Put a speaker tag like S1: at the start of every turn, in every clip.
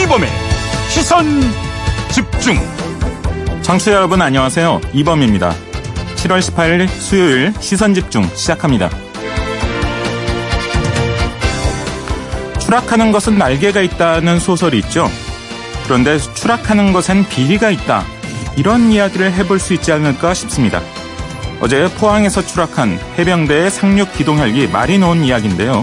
S1: 이범의 시선집중.
S2: 청취자 여러분 안녕하세요. 이범입니다. 7월 18일 수요일 시선집중 시작합니다. 추락하는 것은 날개가 있다는 소설이 있죠. 그런데 추락하는 것엔 비리가 있다. 이런 이야기를 해볼 수 있지 않을까 싶습니다. 어제 포항에서 추락한 해병대의 상륙 기동 헬기 마리노 이야기인데요.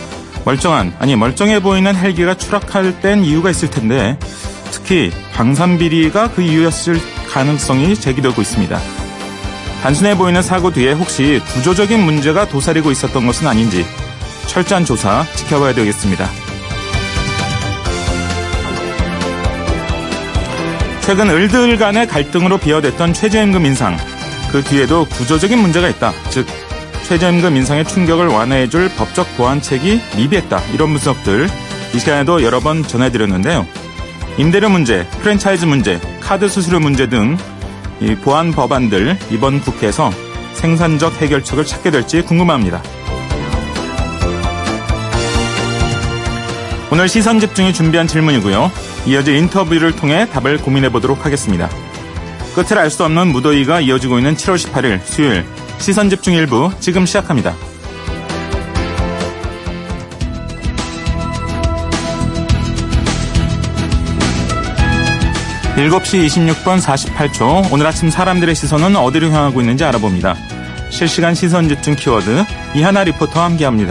S2: 멀쩡해 보이는 헬기가 추락할 땐 이유가 있을 텐데 특히 방산비리가 그 이유였을 가능성이 제기되고 있습니다. 단순해 보이는 사고 뒤에 혹시 구조적인 문제가 도사리고 있었던 것은 아닌지 철저한 조사 지켜봐야 되겠습니다. 최근 을들 간의 갈등으로 비화됐던 최저임금 인상, 그 뒤에도 구조적인 문제가 있다. 즉 최저임금 인상의 충격을 완화해줄 법적 보완책이 미비했다. 이런 분석들 이 시간에도 여러 번 전해드렸는데요. 임대료 문제, 프랜차이즈 문제, 카드 수수료 문제 등 이 보완 법안들 이번 국회에서 생산적 해결책을 찾게 될지 궁금합니다. 오늘 시선집중이 준비한 질문이고요. 이어질 인터뷰를 통해 답을 고민해보도록 하겠습니다. 끝을 알 수 없는 무더위가 이어지고 있는 7월 18일 수요일 시선집중 1부 지금 시작합니다. 7시 26분 48초 오늘 아침 사람들의 시선은 어디로 향하고 있는지 알아봅니다. 실시간 시선집중 키워드 이하나 리포터와 함께합니다.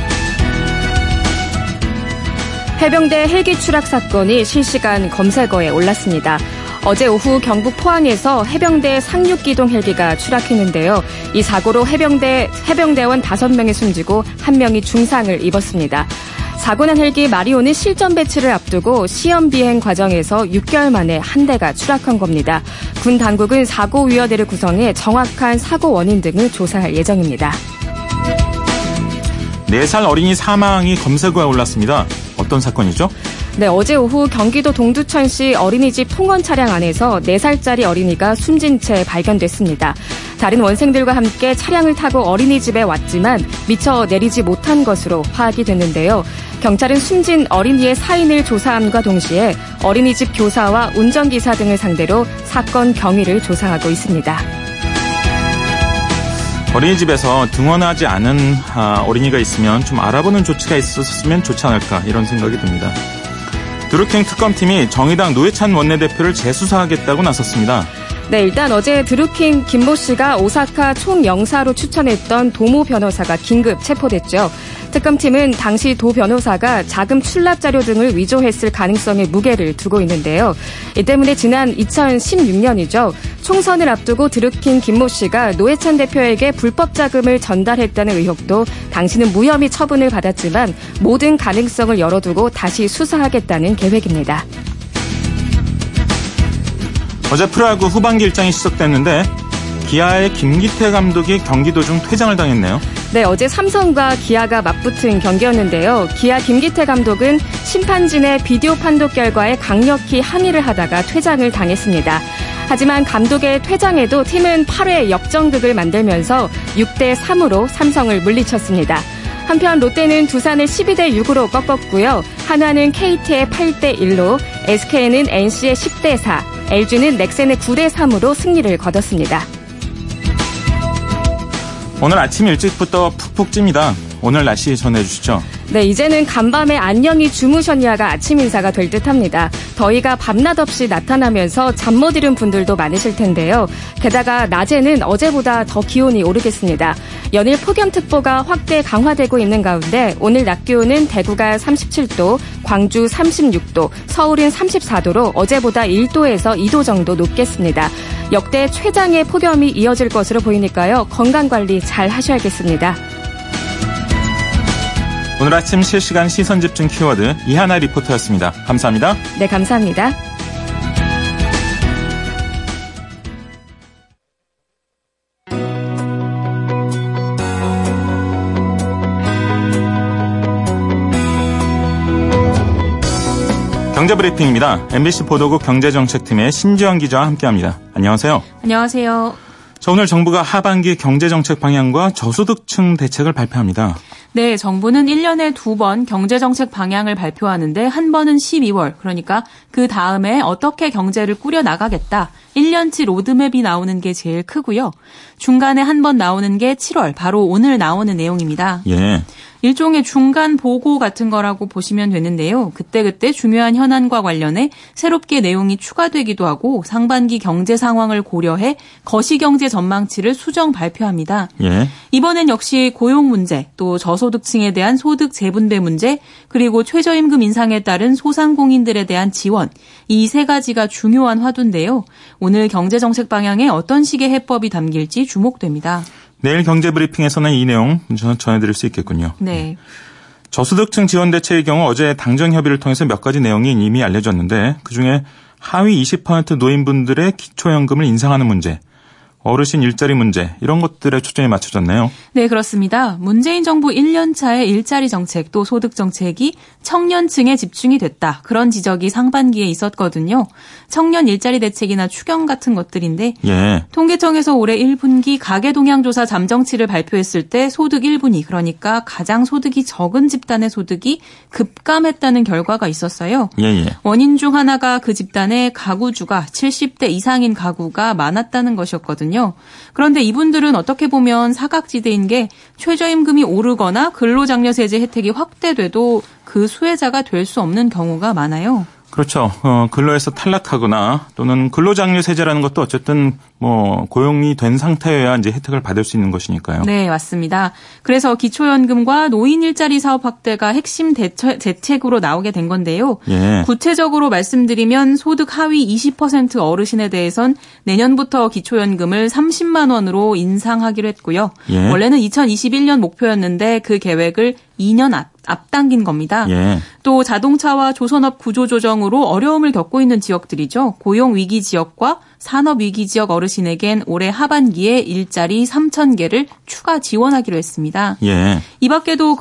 S3: 해병대 헬기 추락 사건이 실시간 검색어에 올랐습니다. 어제 오후 경북 포항에서 해병대 상륙기동 헬기가 추락했는데요. 이 사고로 해병대원 5명이 숨지고 1명이 중상을 입었습니다. 사고 난 헬기 마리오는 실전 배치를 앞두고 시험 비행 과정에서 6개월 만에 한 대가 추락한 겁니다. 군 당국은 사고위원회를 구성해 정확한 사고 원인 등을 조사할 예정입니다.
S2: 4살 어린이 사망이 검색어에 올랐습니다. 어떤 사건이죠?
S3: 네, 어제 오후 경기도 동두천시 어린이집 통원 차량 안에서 4살짜리 어린이가 숨진 채 발견됐습니다. 다른 원생들과 함께 차량을 타고 어린이집에 왔지만 미처 내리지 못한 것으로 파악이 됐는데요. 경찰은 숨진 어린이의 사인을 조사함과 동시에 어린이집 교사와 운전기사 등을 상대로 사건 경위를 조사하고 있습니다.
S2: 어린이집에서 등원하지 않은 어린이가 있으면 좀 알아보는 조치가 있었으면 좋지 않을까 이런 생각이 듭니다. 드루킹 특검팀이 정의당 노회찬 원내대표를 재수사하겠다고 나섰습니다.
S3: 네, 일단 어제 드루킹 김모 씨가 오사카 총영사로 추천했던 도모 변호사가 긴급 체포됐죠. 특검팀은 당시 도 변호사가 자금 출납 자료 등을 위조했을 가능성에 무게를 두고 있는데요. 이 때문에 지난 2016년이죠. 총선을 앞두고 드루킹 김모 씨가 노회찬 대표에게 불법 자금을 전달했다는 의혹도 당시는 무혐의 처분을 받았지만 모든 가능성을 열어두고 다시 수사하겠다는 계획입니다.
S2: 어제 프로야구 후반기 일정이 시작됐는데 기아의 김기태 감독이 경기 도중 퇴장을 당했네요.
S3: 네, 어제 삼성과 기아가 맞붙은 경기였는데요. 기아 김기태 감독은 심판진의 비디오 판독 결과에 강력히 항의를 하다가 퇴장을 당했습니다. 하지만 감독의 퇴장에도 팀은 8회 역전극을 만들면서 6대3으로 삼성을 물리쳤습니다. 한편 롯데는 두산을 12대6으로 꺾었고요. 한화는 KT의 8대1로, SK는 NC의 10대4, LG는 넥센의 9대3으로 승리를 거뒀습니다.
S2: 오늘 아침 일찍부터 푹푹 찝니다. 오늘 날씨 전해주시죠.
S3: 네, 이제는 간밤에 안녕히 주무셨냐가 아침 인사가 될 듯합니다. 더위가 밤낮 없이 나타나면서 잠 못 이룬 분들도 많으실 텐데요. 게다가 낮에는 어제보다 더 기온이 오르겠습니다. 연일 폭염특보가 확대 강화되고 있는 가운데 오늘 낮 기온은 대구가 37도, 광주 36도, 서울은 34도로 어제보다 1도에서 2도 정도 높겠습니다. 역대 최장의 폭염이 이어질 것으로 보이니까요. 건강관리 잘 하셔야겠습니다.
S2: 오늘 아침 실시간 시선집중 키워드 이하나 리포터였습니다. 감사합니다.
S3: 네, 감사합니다.
S2: 경제브리핑입니다. MBC 보도국 경제정책팀의 신지영 기자와 함께합니다. 안녕하세요.
S4: 안녕하세요.
S2: 자, 오늘 정부가 하반기 경제정책 방향과 저소득층 대책을 발표합니다.
S1: 네, 정부는 1년에 2번 경제정책 방향을 발표하는데 한 번은 12월, 그러니까 그 다음에 어떻게 경제를 꾸려나가겠다. 1년치 로드맵이 나오는 게 제일 크고요. 중간에 한 번 나오는 게 7월, 바로 오늘 나오는 내용입니다.
S2: 예.
S1: 일종의 중간 보고 같은 거라고 보시면 되는데요. 그때그때 중요한 현안과 관련해 새롭게 내용이 추가되기도 하고 상반기 경제 상황을 고려해 거시경제 전망치를 수정 발표합니다.
S2: 예.
S1: 이번엔 역시 고용 문제, 또 저소득층에 대한 소득 재분배 문제, 그리고 최저임금 인상에 따른 소상공인들에 대한 지원, 이 세 가지가 중요한 화두인데요. 오늘 경제정책 방향에 어떤 식의 해법이 담길지 주목됩니다.
S2: 내일 경제브리핑에서는 이 내용 전해드릴 수 있겠군요.
S1: 네.
S2: 저소득층 지원 대책의 경우 어제 당정 협의를 통해서 몇 가지 내용이 이미 알려졌는데 그중에 하위 20% 노인분들의 기초연금을 인상하는 문제, 어르신 일자리 문제 이런 것들에 초점이 맞춰졌네요.
S1: 네, 그렇습니다. 문재인 정부 1년 차의 일자리 정책 또 소득 정책이 청년층에 집중이 됐다. 그런 지적이 상반기에 있었거든요. 청년 일자리 대책이나 추경 같은 것들인데
S2: 예.
S1: 통계청에서 올해 1분기 가계동향조사 잠정치를 발표했을 때 소득 1분위 그러니까 가장 소득이 적은 집단의 소득이 급감했다는 결과가 있었어요.
S2: 예.
S1: 원인 중 하나가 그 집단의 가구주가 70대 이상인 가구가 많았다는 것이었거든요. 그런데 이분들은 어떻게 보면 사각지대인 게 최저임금이 오르거나 근로장려세제 혜택이 확대돼도 그 수혜자가 될 수 없는 경우가 많아요.
S2: 그렇죠. 근로에서 탈락하거나 또는 근로장려세제라는 것도 어쨌든 고용이 된 상태여야 이제 혜택을 받을 수 있는 것이니까요.
S1: 네, 맞습니다. 그래서 기초연금과 노인 일자리 사업 확대가 핵심 대책으로 나오게 된 건데요.
S2: 예.
S1: 구체적으로 말씀드리면 소득 하위 20% 어르신에 대해선 내년부터 기초연금을 30만 원으로 인상하기로 했고요.
S2: 예.
S1: 원래는 2021년 목표였는데 그 계획을 2년 앞당긴 겁니다.
S2: 예.
S1: 또 자동차와 조선업 구조조정으로 어려움을 겪고 있는 지역들이죠. 고용위기 지역과 산업위기 지역 어르신에겐 올해 하반기에 일자리 3,000개를 추가 지원하기로 했습니다.
S2: 예.
S1: 이 밖에도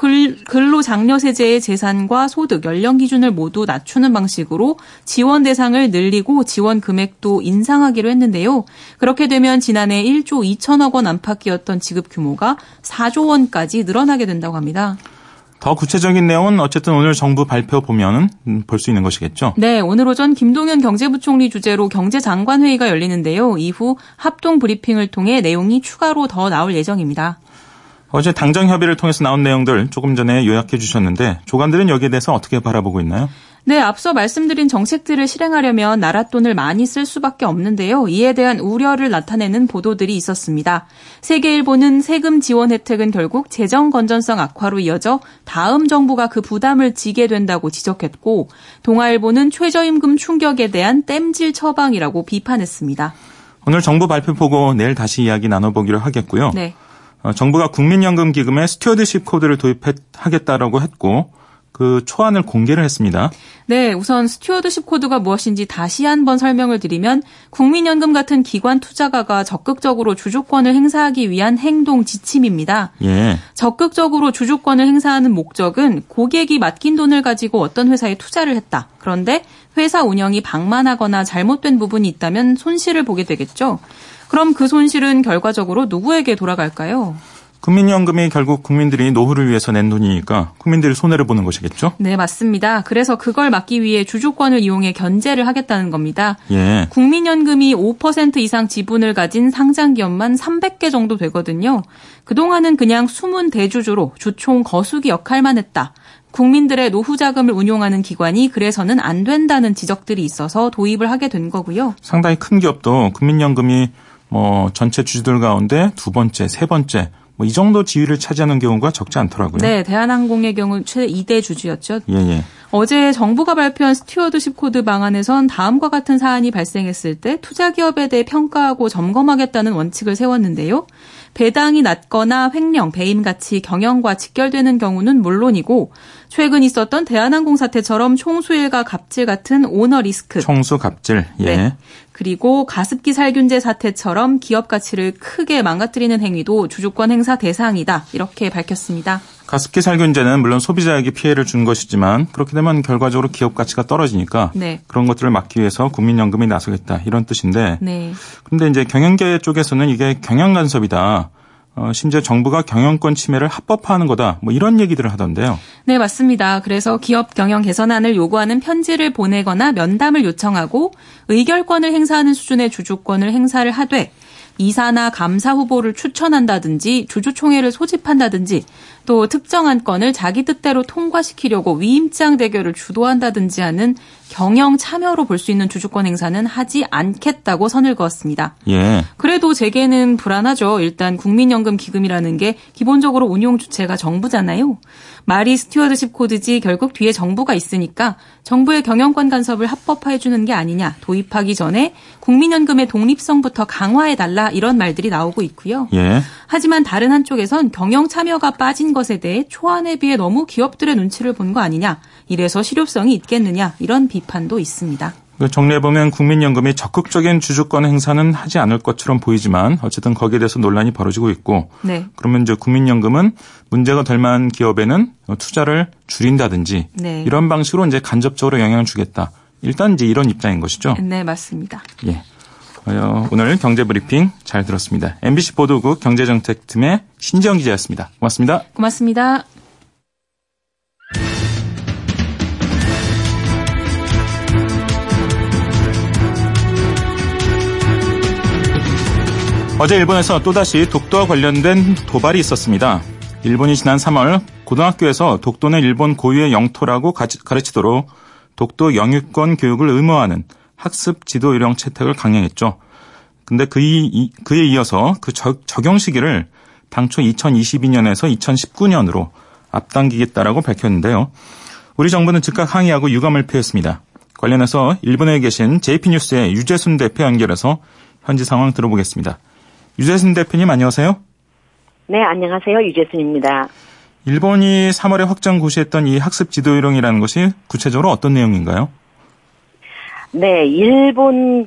S1: 근로장려세제의 재산과 소득, 연령 기준을 모두 낮추는 방식으로 지원 대상을 늘리고 지원 금액도 인상하기로 했는데요. 그렇게 되면 지난해 1조 2천억 원 안팎이었던 지급 규모가 4조 원까지 늘어나게 된다고 합니다.
S2: 더 구체적인 내용은 어쨌든 오늘 정부 발표 보면 볼 수 있는 것이겠죠?
S1: 네, 오늘 오전 김동연 경제부총리 주재로 경제장관회의가 열리는데요. 이후 합동 브리핑을 통해 내용이 추가로 더 나올 예정입니다.
S2: 어제 당정 협의를 통해서 나온 내용들 조금 전에 요약해 주셨는데 조관들은 여기에 대해서 어떻게 바라보고 있나요?
S1: 네, 앞서 말씀드린 정책들을 실행하려면 나라 돈을 많이 쓸 수밖에 없는데요. 이에 대한 우려를 나타내는 보도들이 있었습니다. 세계일보는 세금 지원 혜택은 결국 재정 건전성 악화로 이어져 다음 정부가 그 부담을 지게 된다고 지적했고 동아일보는 최저임금 충격에 대한 땜질 처방이라고 비판했습니다.
S2: 오늘 정부 발표 보고 내일 다시 이야기 나눠보기로 하겠고요.
S1: 네.
S2: 정부가 국민연금기금에 스튜어드십 코드를 도입하겠다라고 했고 그 초안을 공개를 했습니다.
S1: 네, 우선 스튜어드십 코드가 무엇인지 다시 한번 설명을 드리면 국민연금 같은 기관 투자가가 적극적으로 주주권을 행사하기 위한 행동 지침입니다.
S2: 예.
S1: 적극적으로 주주권을 행사하는 목적은 고객이 맡긴 돈을 가지고 어떤 회사에 투자를 했다. 그런데 회사 운영이 방만하거나 잘못된 부분이 있다면 손실을 보게 되겠죠. 그럼 그 손실은 결과적으로 누구에게 돌아갈까요?
S2: 국민연금이 결국 국민들이 노후를 위해서 낸 돈이니까 국민들이 손해를 보는 것이겠죠?
S1: 네, 맞습니다. 그래서 그걸 막기 위해 주주권을 이용해 견제를 하겠다는 겁니다.
S2: 예.
S1: 국민연금이 5% 이상 지분을 가진 상장기업만 300개 정도 되거든요. 그동안은 그냥 숨은 대주주로 주총 거수기 역할만 했다. 국민들의 노후 자금을 운용하는 기관이 그래서는 안 된다는 지적들이 있어서 도입을 하게 된 거고요.
S2: 상당히 큰 기업도 국민연금이 전체 주주들 가운데 두 번째, 세 번째 이 정도 지위를 차지하는 경우가 적지 않더라고요.
S1: 네, 대한항공의 경우 최대 2대 주주였죠.
S2: 예.
S1: 어제 정부가 발표한 스튜어드십 코드 방안에선 다음과 같은 사안이 발생했을 때 투자기업에 대해 평가하고 점검하겠다는 원칙을 세웠는데요. 배당이 낮거나 횡령, 배임 가치, 경영과 직결되는 경우는 물론이고 최근 있었던 대한항공 사태처럼 총수일가 갑질 같은 오너 리스크.
S2: 총수 갑질. 예.
S1: 네. 그리고 가습기 살균제 사태처럼 기업 가치를 크게 망가뜨리는 행위도 주주권 행사 대상이다. 이렇게 밝혔습니다.
S2: 가습기 살균제는 물론 소비자에게 피해를 준 것이지만 그렇게 되면 결과적으로 기업 가치가 떨어지니까
S1: 네.
S2: 그런 것들을 막기 위해서 국민연금이 나서겠다 이런 뜻인데
S1: 네.
S2: 그런데 이제 경영계 쪽에서는 이게 경영 간섭이다. 심지어 정부가 경영권 침해를 합법화하는 거다. 뭐 이런 얘기들을 하던데요.
S1: 네, 맞습니다. 그래서 기업 경영 개선안을 요구하는 편지를 보내거나 면담을 요청하고 의결권을 행사하는 수준의 주주권을 행사를 하되 이사나 감사 후보를 추천한다든지 주주총회를 소집한다든지 또 특정한 건을 자기 뜻대로 통과시키려고 위임장 대결을 주도한다든지 하는 경영 참여로 볼 수 있는 주주권 행사는 하지 않겠다고 선을 그었습니다.
S2: 예.
S1: 그래도 제게는 불안하죠. 일단 국민연금 기금이라는 게 기본적으로 운용 주체가 정부잖아요. 말이 스튜어드십 코드지 결국 뒤에 정부가 있으니까 정부의 경영권 간섭을 합법화해 주는 게 아니냐. 도입하기 전에 국민연금의 독립성부터 강화해달라 이런 말들이 나오고 있고요.
S2: 예.
S1: 하지만 다른 한쪽에선 경영 참여가 빠진 것에 대해 초안에 비해 너무 기업들의 눈치를 본 거 아니냐. 이래서 실효성이 있겠느냐. 이런 비판도 있습니다.
S2: 정리해보면 국민연금이 적극적인 주주권 행사는 하지 않을 것처럼 보이지만 어쨌든 거기에 대해서 논란이 벌어지고 있고
S1: 네.
S2: 그러면 이제 국민연금은 문제가 될 만한 기업에는 투자를 줄인다든지
S1: 네.
S2: 이런 방식으로 이제 간접적으로 영향을 주겠다. 일단 이제 이런 입장인 것이죠.
S1: 네, 맞습니다.
S2: 예. 오늘 경제브리핑 잘 들었습니다. MBC 보도국 경제정책팀의 신지영 기자였습니다. 고맙습니다.
S1: 고맙습니다.
S2: 어제 일본에서 또다시 독도와 관련된 도발이 있었습니다. 일본이 지난 3월 고등학교에서 독도는 일본 고유의 영토라고 가르치도록 독도 영유권 교육을 의무화하는 학습 지도 요령 채택을 강행했죠. 근데 그에 이어서 그 적용 시기를 당초 2022년에서 2019년으로 앞당기겠다라고 밝혔는데요. 우리 정부는 즉각 항의하고 유감을 표했습니다. 관련해서 일본에 계신 JP뉴스의 유재순 대표 연결해서 현지 상황 들어보겠습니다. 유재순 대표님 안녕하세요.
S4: 네, 안녕하세요. 유재순입니다.
S2: 일본이 3월에 확정 고시했던 이 학습 지도 요령이라는 것이 구체적으로 어떤 내용인가요?
S4: 네, 일본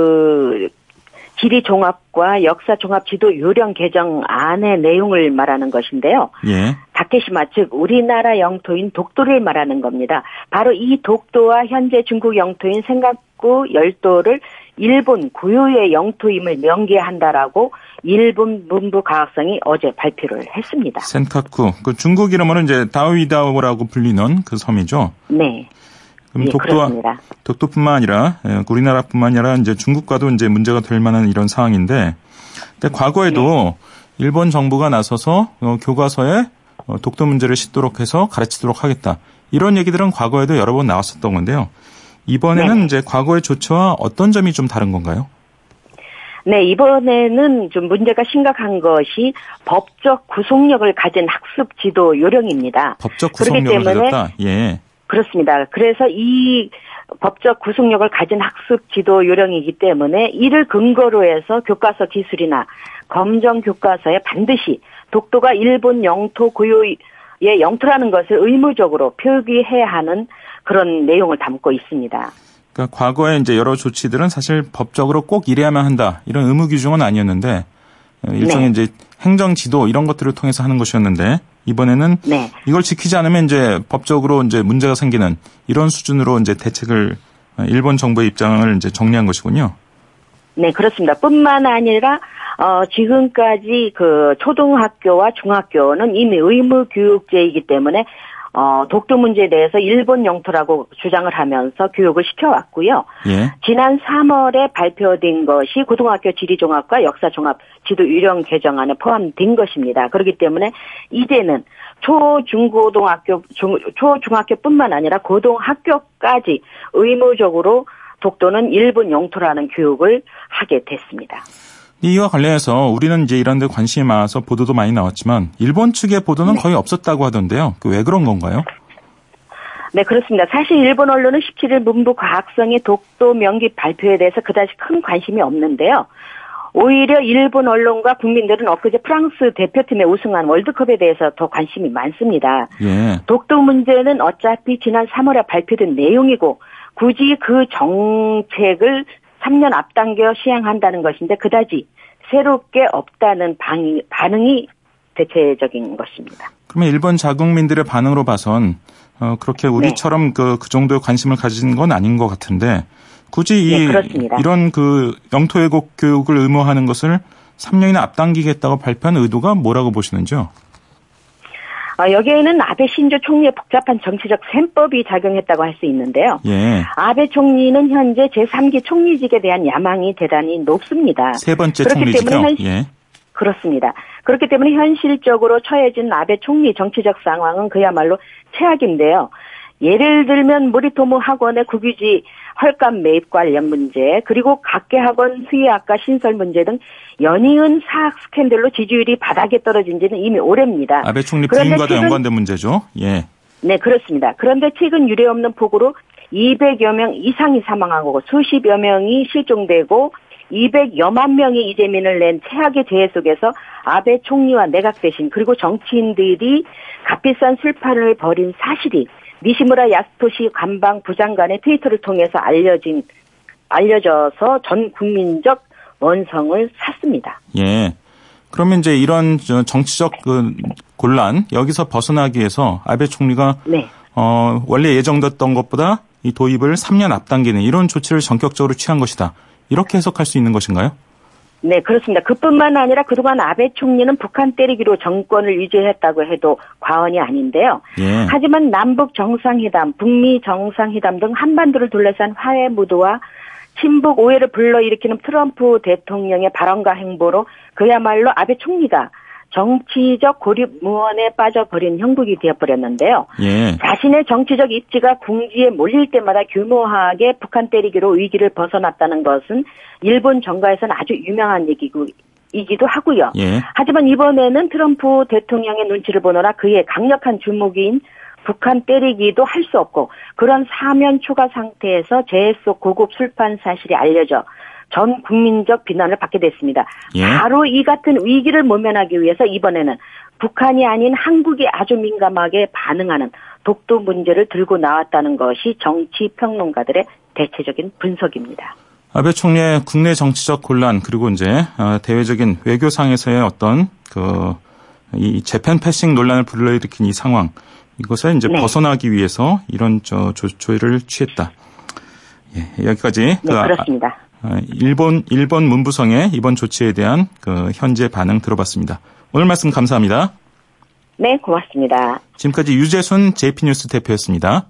S4: 지리 종합과 역사 종합 지도 요령 개정안의 내용을 말하는 것인데요.
S2: 예.
S4: 다케시마, 즉 우리나라 영토인 독도를 말하는 겁니다. 바로 이 독도와 현재 중국 영토인 센카쿠 열도를 일본 고유의 영토임을 명기한다라고 일본 문부과학성이 어제 발표를 했습니다.
S2: 센카쿠, 그 중국 이름으로 이제 다오이다오라고 불리는 그 섬이죠.
S4: 네.
S2: 그럼
S4: 예, 그렇습니다.
S2: 독도뿐만 아니라 우리나라뿐만 아니라 이제 중국과도 이제 문제가 될 만한 이런 상황인데, 근데 과거에도 일본 정부가 나서서 교과서에 독도 문제를 싣도록 해서 가르치도록 하겠다. 이런 얘기들은 과거에도 여러 번 나왔었던 건데요. 이번에는 이제 과거의 조치와 어떤 점이 좀 다른 건가요?
S4: 네, 이번에는 좀 문제가 심각한 것이 법적 구속력을 가진 학습 지도 요령입니다.
S2: 법적 구속력을 가졌다? 예.
S4: 그렇습니다. 그래서 이 법적 구속력을 가진 학습 지도 요령이기 때문에 이를 근거로 해서 교과서 기술이나 검정 교과서에 반드시 독도가 일본 영토 고유의 영토라는 것을 의무적으로 표기해야 하는 그런 내용을 담고 있습니다.
S2: 그러니까 과거에 이제 여러 조치들은 사실 법적으로 꼭 이래야만 한다. 이런 의무 규정은 아니었는데 일종의 이제 행정 지도 이런 것들을 통해서 하는 것이었는데 이번에는 이걸 지키지 않으면 이제 법적으로 이제 문제가 생기는 이런 수준으로 이제 대책을 일본 정부의 입장을 이제 정리한 것이군요. 네,
S4: 그렇습니다. 뿐만 아니라 지금까지 그 초등학교와 중학교는 이미 의무 교육제이기 때문에 독도 문제에 대해서 일본 영토라고 주장을 하면서 교육을 시켜왔고요. 예. 지난 3월에 발표된 것이 고등학교 지리종합과 역사종합 지도 요령 개정안에 포함된 것입니다. 그렇기 때문에 이제는 초중학교뿐만 아니라 고등학교까지 의무적으로 독도는 일본 영토라는 교육을 하게 됐습니다.
S2: 이와 관련해서 우리는 이제 이런 데 관심이 많아서 보도도 많이 나왔지만 일본 측의 보도는 거의 없었다고 하던데요. 왜 그런 건가요?
S4: 네, 그렇습니다. 사실 일본 언론은 17일 문부과학성의 독도 명기 발표에 대해서 그다지 큰 관심이 없는데요. 오히려 일본 언론과 국민들은 엊그제 프랑스 대표팀에 우승한 월드컵에 대해서 더 관심이 많습니다. 예. 독도 문제는 어차피 지난 3월에 발표된 내용이고 굳이 그 정책을 3년 앞당겨 시행한다는 것인데 그다지 새롭게 없다는 반응이 대체적인 것입니다.
S2: 그러면 일본 자국민들의 반응으로 봐선 그렇게 우리처럼 그 정도의 관심을 가진 건 아닌 것 같은데 굳이 이런 그 영토 왜곡 교육을 의무화하는 것을 3년이나 앞당기겠다고 발표한 의도가 뭐라고 보시는지요?
S4: 여기에는 아베 신조 총리의 복잡한 정치적 셈법이 작용했다고 할 수 있는데요.
S2: 예. 아베
S4: 총리는 현재 제3기 총리직에 대한 야망이 대단히 높습니다.
S2: 세 번째 총리직이요? 예.
S4: 그렇습니다. 그렇기 때문에 현실적으로 처해진 아베 총리 정치적 상황은 그야말로 최악인데요. 예를 들면 모리토모 학원의 국유지 헐값 매입 관련 문제, 그리고 각계학원 수의학과 신설 문제 등 연이은 사학 스캔들로 지지율이 바닥에 떨어진 지는 이미 오래입니다.
S2: 아베 총리 부인과도 연관된 문제죠. 예.
S4: 네, 그렇습니다. 그런데 최근 유례없는 폭우로 200여 명 이상이 사망하고 수십여 명이 실종되고 200여만 명의 이재민을 낸 최악의 재해 속에서 아베 총리와 내각 대신 그리고 정치인들이 값비싼 술판을 벌인 사실이 니시무라 야스토시 관방 부장관의 트위터를 통해서 알려져서 전 국민적 원성을 샀습니다.
S2: 예. 그러면 이제 이런 정치적 곤란 여기서 벗어나기 위해서 아베 총리가 원래 예정됐던 것보다 이 도입을 3년 앞당기는 이런 조치를 전격적으로 취한 것이다. 이렇게 해석할 수 있는 것인가요?
S4: 네, 그렇습니다. 그뿐만 아니라 그동안 아베 총리는 북한 때리기로 정권을 유지했다고 해도 과언이 아닌데요.
S2: 예.
S4: 하지만 남북 정상회담, 북미 정상회담 등 한반도를 둘러싼 화해 무드와 친북 오해를 불러일으키는 트럼프 대통령의 발언과 행보로 그야말로 아베 총리가 정치적 고립무원에 빠져버린 형국이 되어버렸는데요.
S2: 예.
S4: 자신의 정치적 입지가 궁지에 몰릴 때마다 규모하게 북한 때리기로 위기를 벗어났다는 것은 일본 정가에서는 아주 유명한 얘기이기도 하고요.
S2: 예.
S4: 하지만 이번에는 트럼프 대통령의 눈치를 보느라 그의 강력한 주목인 북한 때리기도 할 수 없고 그런 사면 초과 상태에서 재해 속 고급 술판 사실이 알려져 전 국민적 비난을 받게 됐습니다.
S2: 예.
S4: 바로 이 같은 위기를 모면하기 위해서 이번에는 북한이 아닌 한국이 아주 민감하게 반응하는 독도 문제를 들고 나왔다는 것이 정치 평론가들의 대체적인 분석입니다.
S2: 아베 총리의 국내 정치적 곤란 그리고 이제 대외적인 외교상에서의 어떤 이 재팬 패싱 논란을 불러일으킨 이 상황 이것을 이제 벗어나기 위해서 이런 조치를 취했다. 예, 여기까지
S4: 그렇습니다.
S2: 일본 문부성의 이번 조치에 대한 현재 반응 들어봤습니다. 오늘 말씀 감사합니다.
S4: 네, 고맙습니다.
S2: 지금까지 유재순 JP뉴스 대표였습니다.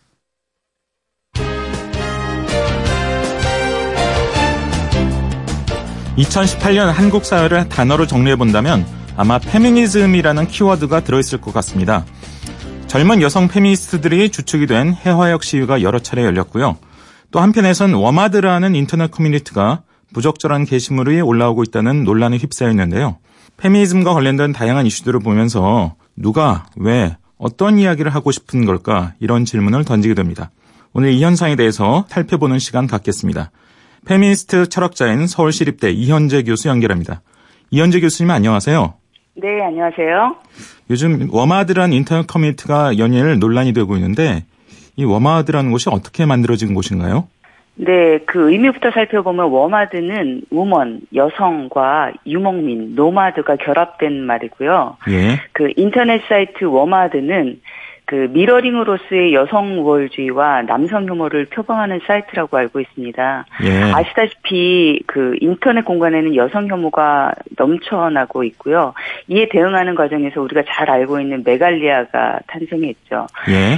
S2: (2018년) 한국 사회를 단어로 정리해본다면 아마 페미니즘이라는 키워드가 들어있을 것 같습니다. 젊은 여성 페미니스트들이 주축이 된 해화역 시위가 여러 차례 열렸고요. 또 한편에선 워마드라는 인터넷 커뮤니티가 부적절한 게시물이 올라오고 있다는 논란에 휩싸여 있는데요. 페미니즘과 관련된 다양한 이슈들을 보면서 누가, 왜, 어떤 이야기를 하고 싶은 걸까 이런 질문을 던지게 됩니다. 오늘 이 현상에 대해서 살펴보는 시간 갖겠습니다. 페미니스트 철학자인 서울시립대 이현재 교수 연결합니다. 이현재 교수님 안녕하세요.
S5: 네, 안녕하세요. 요즘
S2: 워마드라는 인터넷 커뮤니티가 연일 논란이 되고 있는데 이 워마드라는 곳이 어떻게 만들어진 곳인가요?
S5: 네, 그 의미부터 살펴보면 워마드는 우먼, 여성과 유목민, 노마드가 결합된 말이고요.
S2: 예.
S5: 그 인터넷 사이트 워마드는 그 미러링으로서의 여성 우월주의와 남성 혐오를 표방하는 사이트라고 알고 있습니다.
S2: 예.
S5: 아시다시피 그 인터넷 공간에는 여성 혐오가 넘쳐나고 있고요. 이에 대응하는 과정에서 우리가 잘 알고 있는 메갈리아가 탄생했죠.
S2: 예.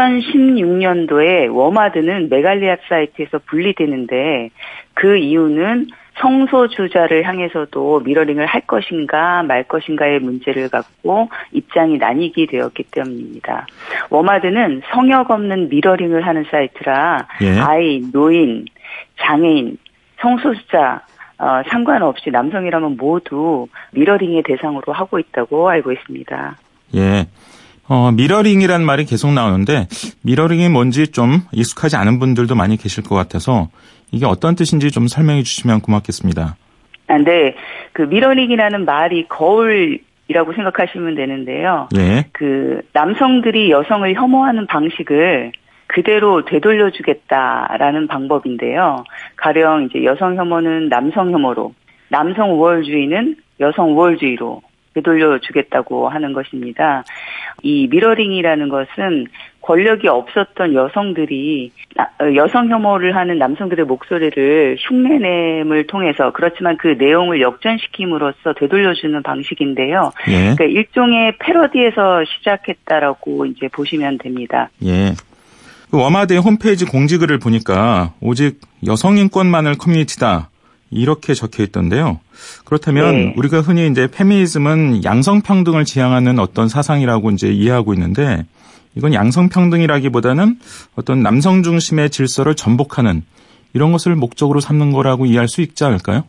S5: 2016년도에 워마드는 메갈리아 사이트에서 분리되는데 그 이유는 성소수자를 향해서도 미러링을 할 것인가 말 것인가의 문제를 갖고 입장이 나뉘게 되었기 때문입니다. 워마드는 성역 없는 미러링을 하는 사이트라
S2: 예.
S5: 아이, 노인, 장애인, 성소수자 상관없이 남성이라면 모두 미러링의 대상으로 하고 있다고 알고 있습니다.
S2: 예. 미러링이란 말이 계속 나오는데 미러링이 뭔지 좀 익숙하지 않은 분들도 많이 계실 것 같아서 이게 어떤 뜻인지 좀 설명해 주시면 고맙겠습니다.
S5: 네. 그 미러링이라는 말이 거울이라고 생각하시면 되는데요.
S2: 예.
S5: 그 남성들이 여성을 혐오하는 방식을 그대로 되돌려주겠다라는 방법인데요. 가령 이제 여성 혐오는 남성 혐오로, 남성 우월주의는 여성 우월주의로 되돌려주겠다고 하는 것입니다. 이 미러링이라는 것은 권력이 없었던 여성들이 여성 혐오를 하는 남성들의 목소리를 흉내냄을 통해서 그렇지만 그 내용을 역전시킴으로써 되돌려주는 방식인데요.
S2: 예.
S5: 그러니까 일종의 패러디에서 시작했다라고 이제 보시면 됩니다.
S2: 예. 그 워마드의 홈페이지 공지글을 보니까 오직 여성인권만을 커뮤니티다. 이렇게 적혀 있던데요. 그렇다면
S5: 네.
S2: 우리가 흔히 이제 페미니즘은 양성평등을 지향하는 어떤 사상이라고 이제 이해하고 있는데 이건 양성평등이라기보다는 어떤 남성 중심의 질서를 전복하는 이런 것을 목적으로 삼는 거라고 이해할 수 있지 않을까요?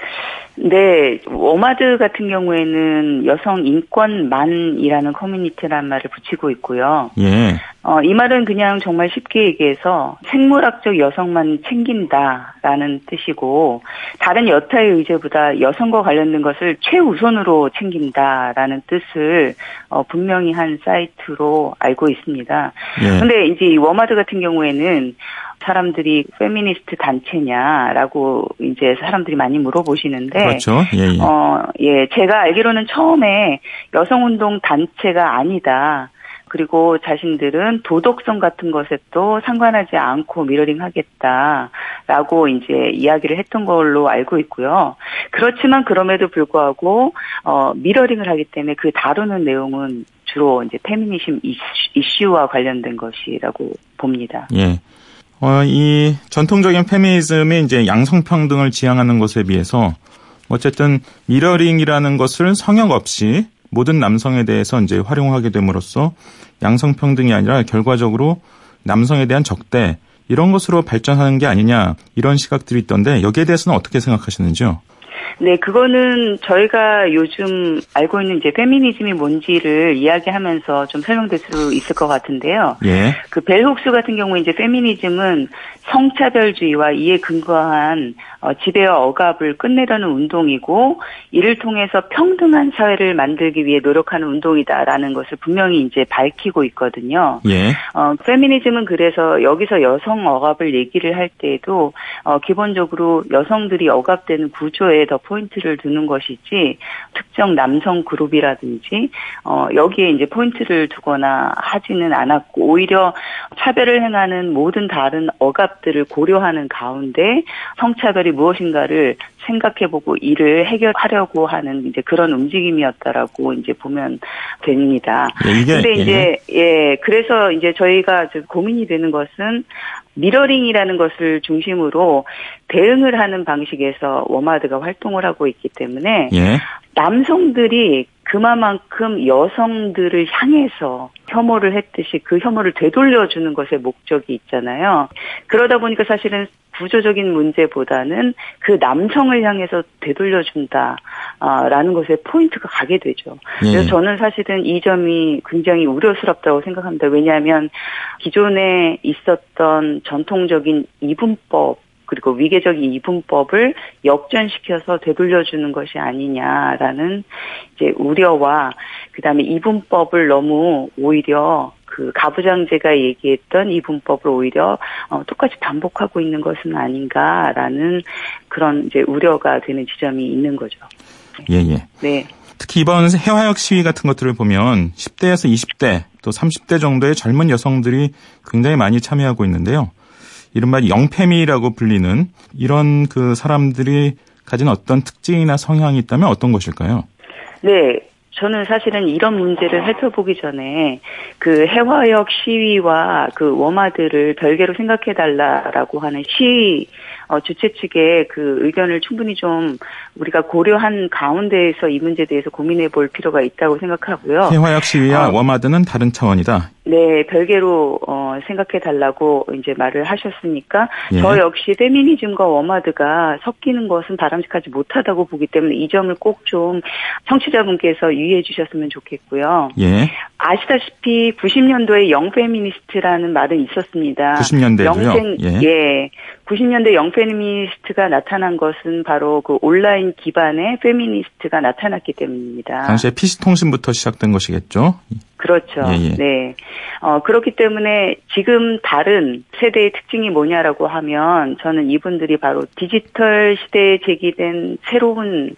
S5: 네, 워마드 같은 경우에는 여성 인권만이라는 커뮤니티라는 말을 붙이고 있고요.
S2: 예.
S5: 이 말은 그냥 정말 쉽게 얘기해서 생물학적 여성만 챙긴다라는 뜻이고 다른 여타의 의제보다 여성과 관련된 것을 최우선으로 챙긴다라는 뜻을 분명히 한 사이트로 알고 있습니다. 그런데
S2: 예.
S5: 이제 이 워마드 같은 경우에는 사람들이 페미니스트 단체냐라고 이제 사람들이 많이 물어보시는데.
S2: 그렇죠. 예,
S5: 예. 제가 알기로는 처음에 여성운동 단체가 아니다. 그리고 자신들은 도덕성 같은 것에 또 상관하지 않고 미러링 하겠다라고 이제 이야기를 했던 걸로 알고 있고요. 그렇지만 그럼에도 불구하고, 미러링을 하기 때문에 그 다루는 내용은 주로 이제 페미니즘 이슈와 관련된 것이라고 봅니다.
S2: 예. 이 전통적인 페미니즘이 이제 양성평등을 지향하는 것에 비해서 어쨌든 미러링이라는 것을 성역 없이 모든 남성에 대해서 이제 활용하게 됨으로써 양성평등이 아니라 결과적으로 남성에 대한 적대 이런 것으로 발전하는 게 아니냐 이런 시각들이 있던데 여기에 대해서는 어떻게 생각하시는지요?
S5: 네, 그거는 저희가 요즘 알고 있는 이제 페미니즘이 뭔지를 이야기하면서 좀 설명될 수 있을 것 같은데요.
S2: 예.
S5: 그 벨 훅스 같은 경우에 이제 페미니즘은 성차별주의와 이에 근거한 지배와 억압을 끝내려는 운동이고 이를 통해서 평등한 사회를 만들기 위해 노력하는 운동이다라는 것을 분명히 이제 밝히고 있거든요.
S2: 예.
S5: 페미니즘은 그래서 여기서 여성 억압을 얘기를 할 때에도 기본적으로 여성들이 억압되는 구조에 더 포인트를 두는 것이지 특정 남성 그룹이라든지 여기에 이제 포인트를 두거나 하지는 않았고 오히려 차별을 행하는 모든 다른 억압들을 고려하는 가운데 성차별이 무엇인가를 생각해보고 이를 해결하려고 하는 이제 그런 움직임이었다라고 이제 보면 됩니다. 근데 이제 그래서 이제 저희가 고민이 되는 것은 미러링이라는 것을 중심으로 대응을 하는 방식에서 워마드가 활동을 하고 있기 때문에 남성들이 그만큼 여성들을 향해서 혐오를 했듯이 그 혐오를 되돌려주는 것에 목적이 있잖아요. 그러다 보니까 사실은 구조적인 문제보다는 그 남성을 향해서 되돌려준다라는 것에 포인트가 가게 되죠. 그래서 저는 사실은 이 점이 굉장히 우려스럽다고 생각합니다. 왜냐하면 기존에 있었던 전통적인 이분법 그리고 위계적인 이분법을 역전시켜서 되돌려주는 것이 아니냐라는 이제 우려와 그다음에 이분법을 너무 오히려 그 가부장제가 얘기했던 이분법을 오히려 똑같이 반복하고 있는 것은 아닌가라는 그런 이제 우려가 되는 지점이 있는 거죠.
S2: 예.
S5: 네.
S2: 특히 이번 해화역 시위 같은 것들을 보면 10대에서 20대 또 30대 정도의 젊은 여성들이 굉장히 많이 참여하고 있는데요. 이른바 영페미라고 불리는 이런 그 사람들이 가진 어떤 특징이나 성향이 있다면 어떤 것일까요?
S5: 네. 저는 사실은 이런 문제를 살펴보기 전에 그 해화역 시위와 그 워마드를 별개로 생각해달라라고 하는 시위 주최 측의 그 의견을 충분히 좀 우리가 고려한 가운데에서 이 문제에 대해서 고민해 볼 필요가 있다고 생각하고요.
S2: 해화역 시위와 워마드는 다른 차원이다.
S5: 네, 별개로 생각해 달라고 이제 말을 하셨으니까 저 역시 페미니즘과 워마드가 섞이는 것은 바람직하지 못하다고 보기 때문에 이 점을 꼭 좀 청취자분께서 유의해 주셨으면 좋겠고요. 아시다시피 90년도에 영페미니스트라는 말은 있었습니다.
S2: 90년대도요?
S5: 90년대 영페미니스트가 나타난 것은 바로 그 온라인 기반의 페미니스트가 나타났기 때문입니다.
S2: 당시에 PC통신부터 시작된 것이겠죠?
S5: 그렇죠. 네. 그렇기 때문에 지금 다른 세대의 특징이 뭐냐라고 하면 저는 이분들이 바로 디지털 시대에 제기된 새로운 그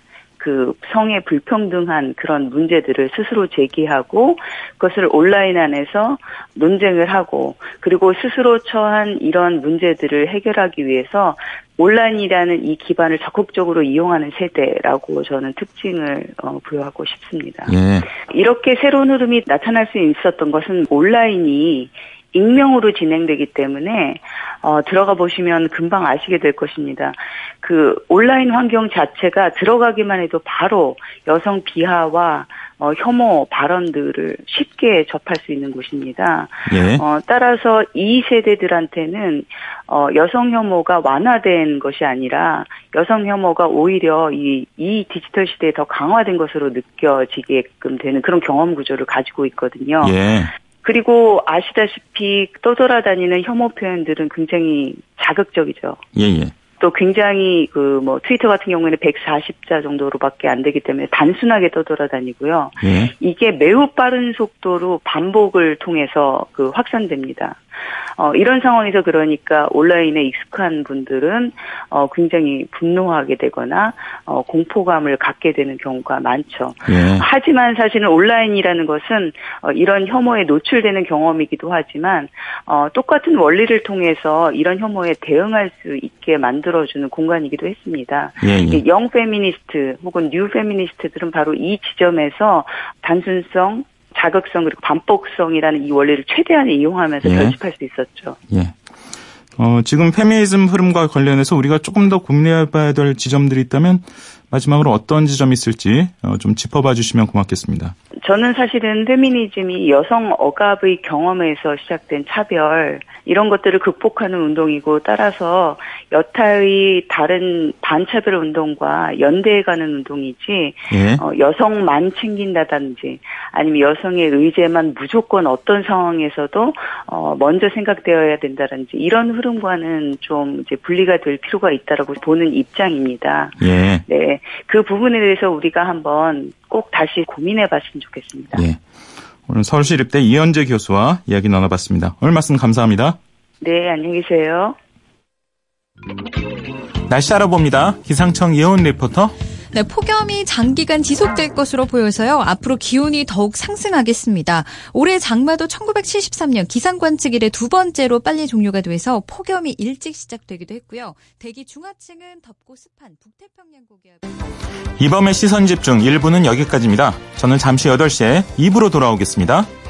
S5: 그 성의 불평등한 그런 문제들을 스스로 제기하고 그것을 온라인 안에서 논쟁을 하고 그리고 스스로 처한 이런 문제들을 해결하기 위해서 온라인이라는 이 기반을 적극적으로 이용하는 세대라고 저는 특징을 부여하고 싶습니다.
S2: 예.
S5: 이렇게 새로운 흐름이 나타날 수 있었던 것은 온라인이 익명으로 진행되기 때문에 들어가 보시면 금방 아시게 될 것입니다. 그 온라인 환경 자체가 들어가기만 해도 바로 여성 비하와 혐오 발언들을 쉽게 접할 수 있는 곳입니다.
S2: 예.
S5: 따라서 이 세대들한테는 여성 혐오가 완화된 것이 아니라 여성 혐오가 오히려 이 디지털 시대에 더 강화된 것으로 느껴지게끔 되는 그런 경험 구조를 가지고 있거든요.
S2: 예.
S5: 그리고 아시다시피 떠돌아다니는 혐오 표현들은 굉장히 자극적이죠.
S2: 예.
S5: 또 굉장히 트위터 같은 경우에는 140자 정도로밖에 안 되기 때문에 단순하게 떠돌아다니고요.
S2: 예.
S5: 이게 매우 빠른 속도로 반복을 통해서 확산됩니다. 이런 상황에서 그러니까 온라인에 익숙한 분들은 굉장히 분노하게 되거나 공포감을 갖게 되는 경우가 많죠.
S2: 예.
S5: 하지만 사실은 온라인이라는 것은 이런 혐오에 노출되는 경험이기도 하지만 똑같은 원리를 통해서 이런 혐오에 대응할 수 있게 만들어주는 공간이기도 했습니다.
S2: 예.
S5: 영 페미니스트 혹은 뉴 페미니스트들은 바로 이 지점에서 단순성, 자극성 그리고 반복성이라는 이 원리를 최대한 이용하면서 결집할 수 있었죠.
S2: 예. 지금 페미니즘 흐름과 관련해서 우리가 조금 더 고민해봐야 될 지점들이 있다면 마지막으로 어떤 지점이 있을지 좀 짚어봐 주시면 고맙겠습니다.
S5: 저는 사실은 페미니즘이 여성 억압의 경험에서 시작된 차별 이런 것들을 극복하는 운동이고 따라서 여타의 다른 반차별 운동과 연대해가는 운동이지
S2: 예.
S5: 여성만 챙긴다든지 아니면 여성의 의제만 무조건 어떤 상황에서도 먼저 생각되어야 된다든지 이런 흐름과는 좀 이제 분리가 될 필요가 있다라고 보는 입장입니다.
S2: 예.
S5: 네, 그 부분에 대해서 우리가 한번 꼭 다시 고민해봤으면 좋겠습니다.
S2: 예. 오늘 서울시립대 이현재 교수와 이야기 나눠봤습니다. 오늘 말씀 감사합니다.
S5: 네, 안녕히 계세요.
S2: 날씨 알아봅니다. 기상청 이혜원 리포터.
S6: 네, 폭염이 장기간 지속될 것으로 보여서요. 앞으로 기온이 더욱 상승하겠습니다. 올해 장마도 1973년 기상관측 이래 두 번째로 빨리 종료가 돼서 폭염이 일찍 시작되기도 했고요. 대기 중하층은 덥고 습한 북태평양 고기압.
S2: 이범의 시선집중 1부는 여기까지입니다. 저는 잠시 8시에 2부로 돌아오겠습니다.